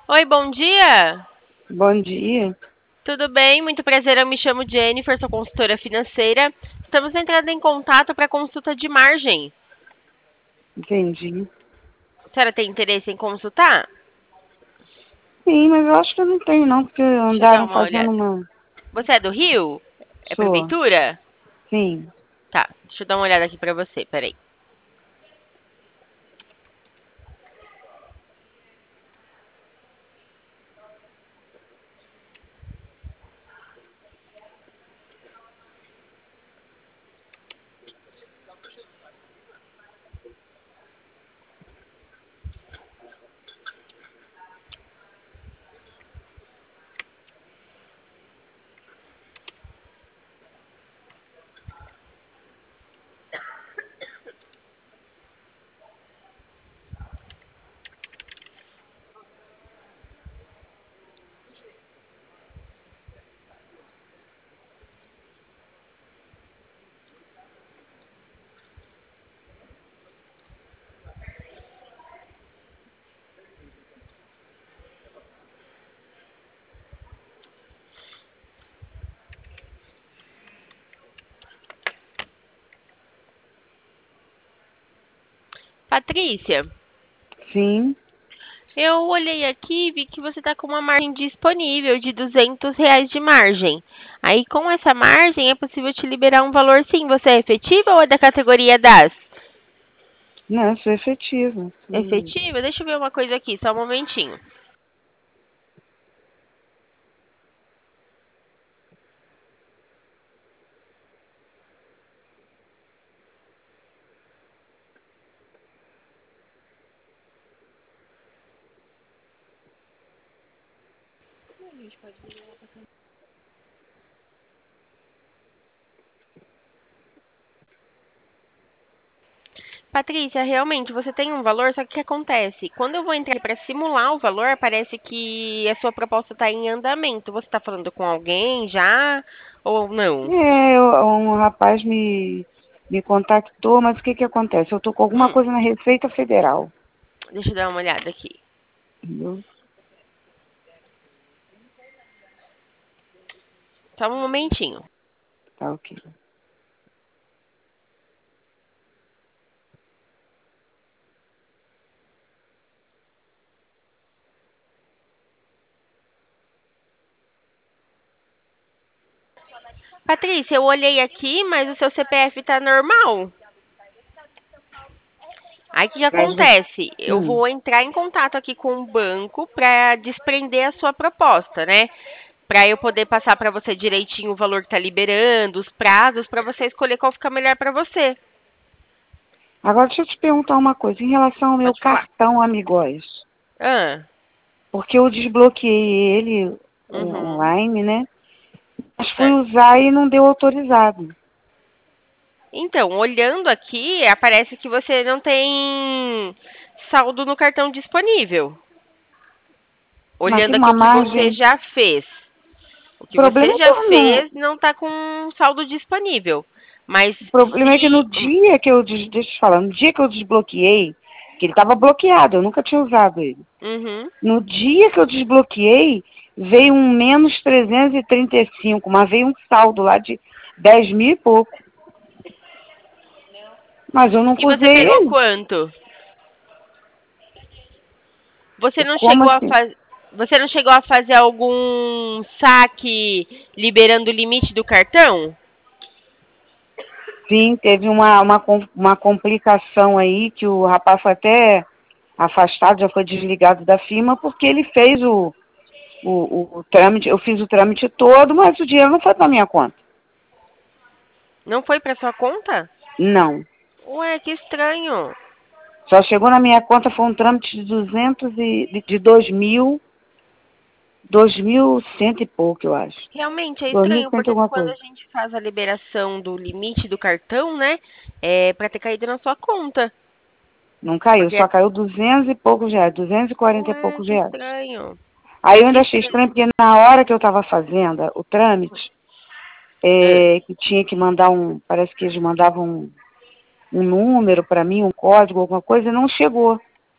Oi, bom dia. Bom dia. Tudo bem? Muito prazer. Eu me chamo Jennifer, sou consultora financeira. Estamos entrando em contato para consulta de margem. Entendi. A senhora tem interesse em consultar? Sim, mas eu acho que eu não tenho não, porque Deixa eu dar andaram uma fazendo olhada. uma... Você é do Rio? É Sua. prefeitura? Sim. Tá, deixa eu dar uma olhada aqui para você, peraí. Patrícia, Sim. eu olhei aqui e vi que você está com uma margem disponível de R$ 200 de margem. Aí, com essa margem, é possível te liberar um valor sim. Você é efetiva ou é da categoria das? Não, eu sou efetiva. Efetiva? Deixa eu ver uma coisa aqui, só um momentinho. Patrícia, realmente você tem um valor, só que o que acontece? Quando eu vou entrar para simular o valor, parece que a sua proposta está em andamento. Você está falando com alguém já ou não? Um rapaz me contactou, mas o que que acontece? Eu tô com alguma Hum, coisa na Receita Federal, deixa eu dar uma olhada aqui. entendeu? Só um momentinho. Tá ok. Patrícia, eu olhei aqui, mas o seu CPF está normal. Aí o que Mas você... acontece? Eu Hum. vou entrar em contato aqui com o banco para desprender a sua proposta, né? Para eu poder passar para você direitinho o valor que está liberando, os prazos, para você escolher qual fica melhor para você. Agora deixa eu te perguntar uma coisa. Em relação ao meu Pode falar. cartão Amigóis, Ah, porque eu desbloqueei ele uhum, online, né? Mas fui certo. usar e não deu autorizado. Então, olhando aqui, aparece que você não tem saldo no cartão disponível. Mas tem Olhando aqui uma o que você margem. já fez. O O que problema você é que já eu não. fez não está com saldo disponível. Mas O problema é que no se. dia que eu. Deixa eu te falar, no dia que eu desbloqueei, que ele estava bloqueado, eu nunca tinha usado ele. Uhum. No dia que eu desbloqueei, veio um menos 335, mas veio um saldo lá de 10 mil e pouco. Mas eu E nunca você usei pegou ele. quanto? Você não Como chegou a assim? fazer. Você não chegou a fazer algum saque liberando o limite do cartão? Sim, teve uma complicação aí que o rapaz foi até afastado, já foi desligado da firma, porque ele fez o trâmite, eu fiz o trâmite todo, mas o dinheiro não foi para minha conta. Não foi para sua conta? Não. Ué, que estranho. Só chegou na minha conta, foi um trâmite de 200 de 2.000 cento e pouco, eu acho. Realmente é Dois mil estranho, cento e porque alguma quando a coisa. gente faz a liberação do limite do cartão, né, é para ter caído na sua conta. Não caiu, Porque, só caiu 200 e poucos reais, 240 e ué, poucos que reais. estranho. Aí eu Que ainda achei estranho. estranho, porque na hora que eu estava fazendo o trâmite, Ah, que tinha que mandar parece que eles mandavam um número para mim, um código, alguma coisa, e não chegou.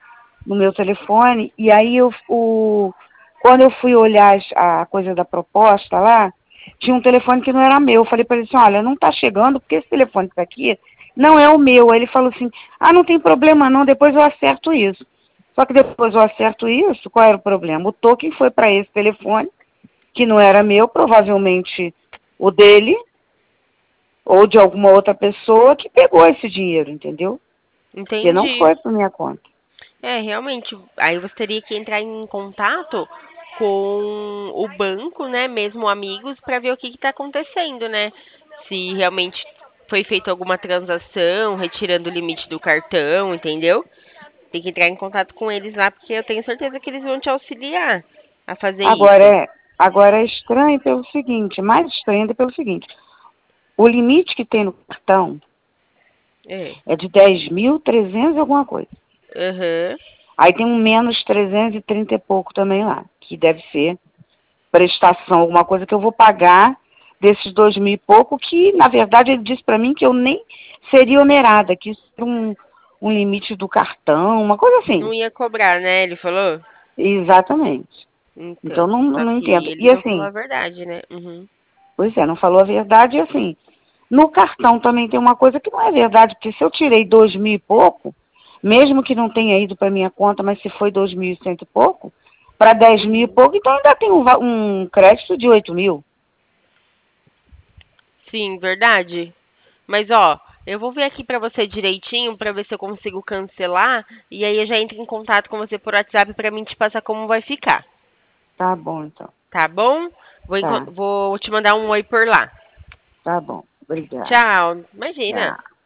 no meu telefone, e aí quando eu fui olhar a coisa da proposta lá, tinha um telefone que não era meu. Eu falei para ele assim, olha, não está chegando, porque esse telefone que está aqui não é o meu. Aí ele falou assim, não tem problema não, depois eu acerto isso. Só que depois eu acerto isso, qual era o problema? O token foi para esse telefone, que não era meu, provavelmente o dele, ou de alguma outra pessoa que pegou esse dinheiro, entendeu? Porque não Entendi. foi para minha conta. Realmente, aí você teria que entrar em contato com o banco, né, mesmo amigos, para ver o que está acontecendo, né? Se realmente foi feita alguma transação, retirando o limite do cartão, entendeu? Tem que entrar em contato com eles lá, porque eu tenho certeza que eles vão te auxiliar a fazer Agora isso. agora é estranho pelo seguinte, mais estranho ainda pelo seguinte, o limite que tem no cartão É. é de 10.300 e alguma coisa. Aham. Aí tem um menos 330 e pouco também lá, que deve ser prestação, alguma coisa que eu vou pagar desses 2.000 e pouco, que na verdade ele disse para mim que eu nem seria onerada, que isso era um limite do cartão, uma coisa assim. Não ia cobrar, né? Ele falou? Exatamente. Então Então, não, só não que entendo. ele E não falou assim, a verdade, né? Uhum. pois é, não falou a verdade e assim, no cartão também tem uma coisa que não é verdade, porque se eu tirei 2.000 e pouco, mesmo que não tenha ido para minha conta, mas se foi 2.100 e pouco, para 10.000 e Uhum. pouco, então ainda tem um crédito de 8.000. Sim, verdade. Mas ó, eu vou ver aqui pra você direitinho pra ver se eu consigo cancelar e aí eu já entro em contato com você por WhatsApp pra mim te passar como vai ficar, Tá bom, então. tá bom? Tá, Vou te mandar um oi por lá. tá bom. Obrigada. Tchau. Imagina. Tchau.